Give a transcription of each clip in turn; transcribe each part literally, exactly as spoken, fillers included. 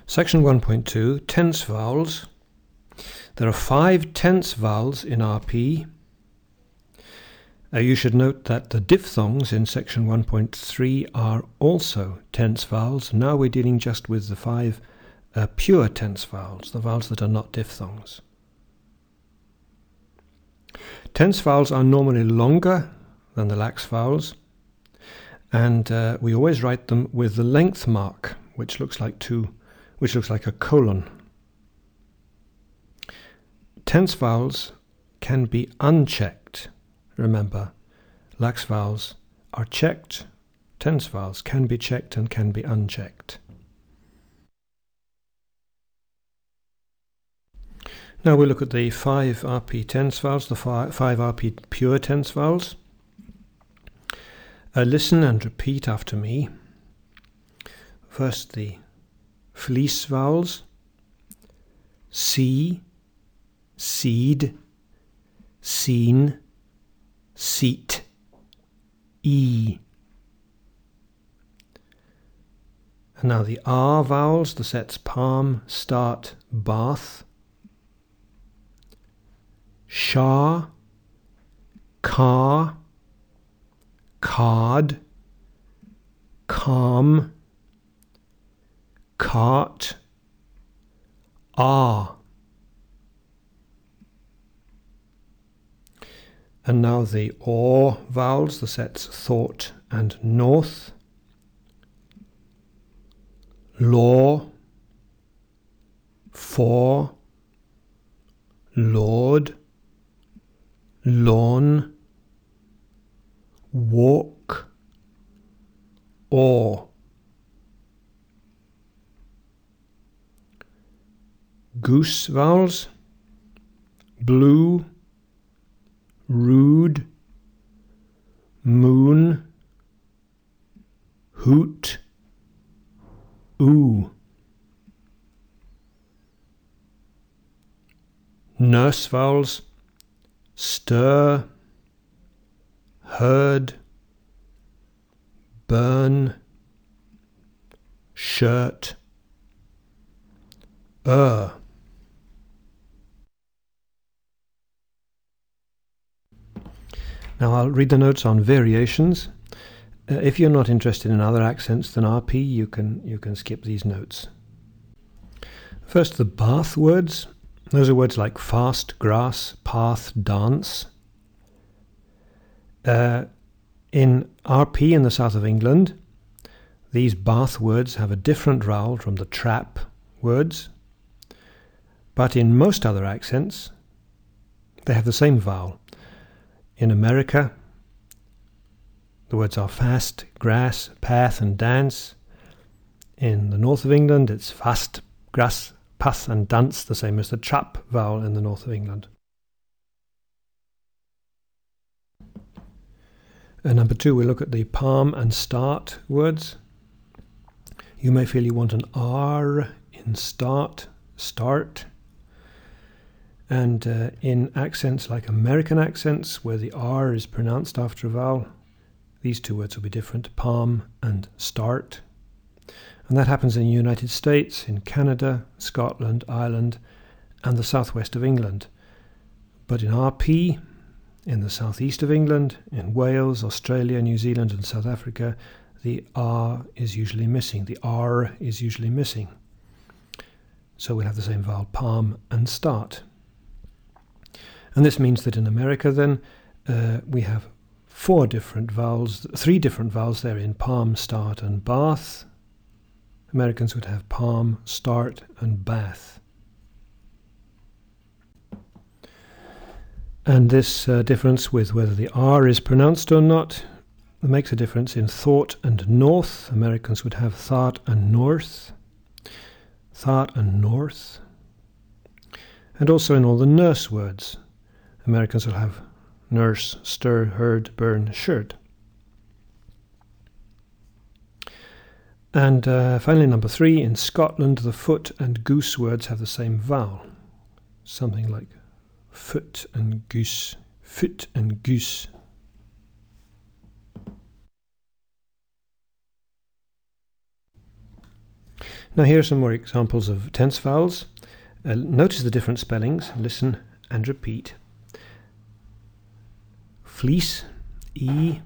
Section one point two, tense vowels. There are five tense vowels in R P. Uh, you should note that the diphthongs in section one point three are also tense vowels. Now we're dealing just with the five uh, pure tense vowels, the vowels that are not diphthongs. Tense vowels are normally longer than the lax vowels, and uh, we always write them with the length mark, which looks like two, which looks like a colon. Tense vowels can be unchecked. Remember, lax vowels are checked. Tense vowels can be checked and can be unchecked. Now we'll look at the five R P tense vowels, the five, five R P pure tense vowels. Uh, listen and repeat after me. First, the fleece vowels. See, seed, seen, seat, e. And now the R vowels, the sets palm, start, bath. Shah, car, card, calm, cart, ah. And now the or vowels, the sets thought and north. Law, for, Lord, lawn, walk, or. Goose vowels, blue, rude, moon, hoot, ooh. Nurse vowels, stir, herd, burn, shirt, er. Now I'll read the notes on variations. Uh, if you're not interested in other accents than R P, you can you can skip these notes. First, the Bath words. Those are words like fast, grass, path, dance. Uh, in R P in the south of England, these Bath words have a different vowel from the trap words, but in most other accents, they have the same vowel. In America, the words are fast, grass, path, and dance. In the north of England, it's fast, grass, path, and dance, the same as the trap vowel in the north of England. And number two, we look at the palm and start words. You may feel you want an R in start, start. And uh, in accents like American accents, where the R is pronounced after a vowel, these two words will be different, palm and start. And that happens in the United States, in Canada, Scotland, Ireland, and the southwest of England. But in R P, in the southeast of England, in Wales, Australia, New Zealand, and South Africa, the R is usually missing. The R is usually missing. So we'll have the same vowel, palm and start. And this means that in America then uh, we have four different vowels, three different vowels there in palm, start, and bath. Americans would have palm, start, and bath. And this uh, difference with whether the R is pronounced or not makes a difference in thought and north. Americans would have thought and north. Thought and north. And also in all the nurse words. Americans will have nurse, stir, herd, burn, shirt. And uh, finally, number three, in Scotland, the foot and goose words have the same vowel. Something like foot and goose, foot and goose. Now here are some more examples of tense vowels. Uh, notice the different spellings. Listen and repeat. Fleece, E.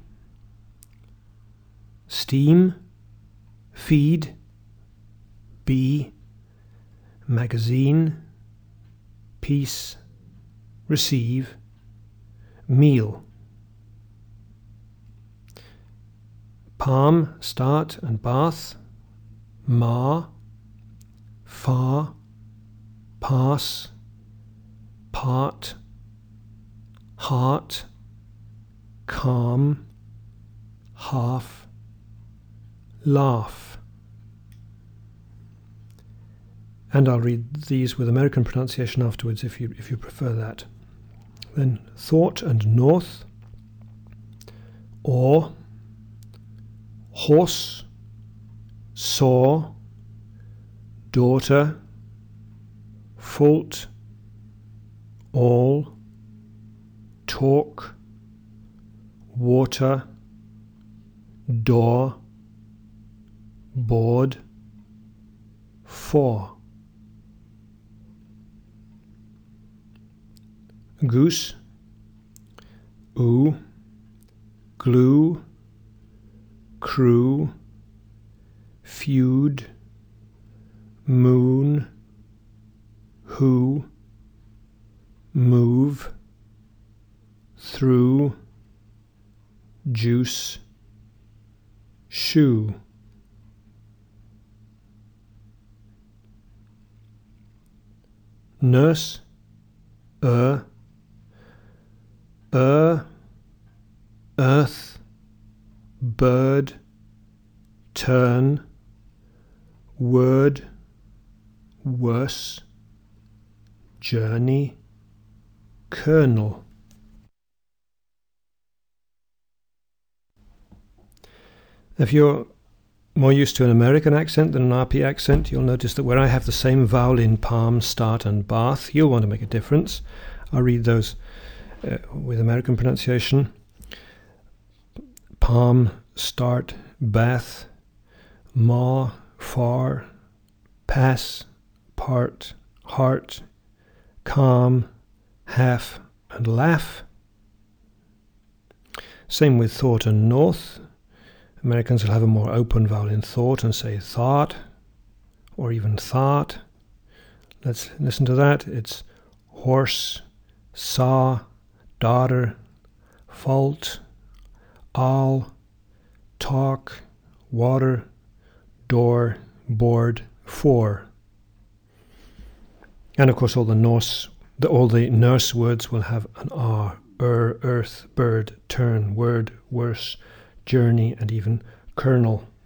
Steam, feed, B. Magazine, piece, receive, meal. Palm, start and bath, ma, far, pass, part, heart, calm, half, laugh. And I'll read these with American pronunciation afterwards if you if you prefer that. Then thought and north, or, horse, saw, daughter, fault, all, talk, water, door, board, for. Goose, oo, glue, crew, feud, moon, who, move, through, juice, shoe. Nurse, er, er, earth, bird, turn, word, worse, journey, kernel. If you're more used to an American accent than an R P accent, you'll notice that where I have the same vowel in palm, start and bath, you'll want to make a difference. I'll read those uh, with American pronunciation. Palm, start, bath, ma, far, pass, part, heart, calm, half and laugh. Same with thought and north. Americans will have a more open vowel in thought and say thought or even thought. Let's listen to that. It's horse, saw, daughter, fault, all, talk, water, door, board, for. And of course all the Norse, the, all the nurse words will have an R, er, earth, bird, turn, word, worse, journey, and even kernel.